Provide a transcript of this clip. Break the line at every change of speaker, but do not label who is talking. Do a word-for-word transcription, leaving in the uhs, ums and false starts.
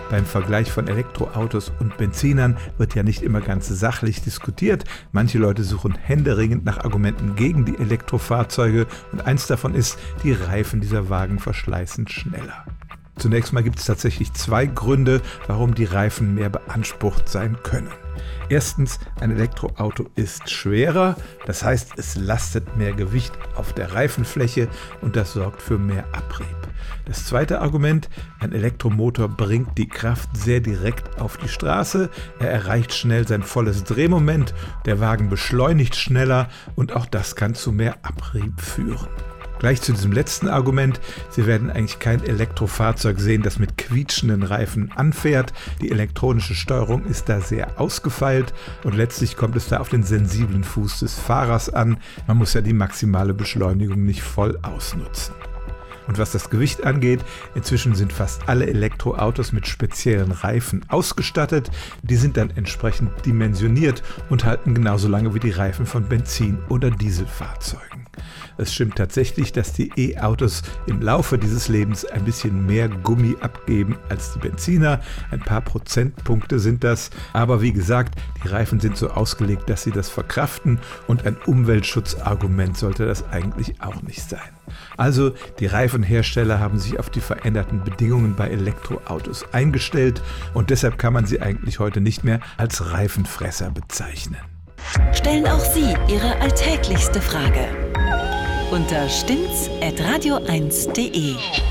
Beim Vergleich von Elektroautos und Benzinern wird ja nicht immer ganz sachlich diskutiert. Manche Leute suchen händeringend nach Argumenten gegen die Elektrofahrzeuge und eins davon ist, die Reifen dieser Wagen verschleißen schneller. Zunächst mal gibt es tatsächlich zwei Gründe, warum die Reifen mehr beansprucht sein können. Erstens, ein Elektroauto ist schwerer, das heißt, es lastet mehr Gewicht auf der Reifenfläche und das sorgt für mehr Abrieb. Das zweite Argument, ein Elektromotor bringt die Kraft sehr direkt auf die Straße, er erreicht schnell sein volles Drehmoment, der Wagen beschleunigt schneller und auch das kann zu mehr Abrieb führen. Gleich zu diesem letzten Argument, Sie werden eigentlich kein Elektrofahrzeug sehen, das mit quietschenden Reifen anfährt. Die elektronische Steuerung ist da sehr ausgefeilt und letztlich kommt es da auf den sensiblen Fuß des Fahrers an. Man muss ja die maximale Beschleunigung nicht voll ausnutzen. Und was das Gewicht angeht, inzwischen sind fast alle Elektroautos mit speziellen Reifen ausgestattet. Die sind dann entsprechend dimensioniert und halten genauso lange wie die Reifen von Benzin- oder Dieselfahrzeugen. Es stimmt tatsächlich, dass die E-Autos im Laufe dieses Lebens ein bisschen mehr Gummi abgeben als die Benziner. Ein paar Prozentpunkte sind das. Aber wie gesagt, die Reifen sind so ausgelegt, dass sie das verkraften. Und ein Umweltschutzargument sollte das eigentlich auch nicht sein. Also die Reifenhersteller haben sich auf die veränderten Bedingungen bei Elektroautos eingestellt. Und deshalb kann man sie eigentlich heute nicht mehr als Reifenfresser bezeichnen.
Stellen auch Sie Ihre alltäglichste Frage unter stimmt's at radio eins punkt de.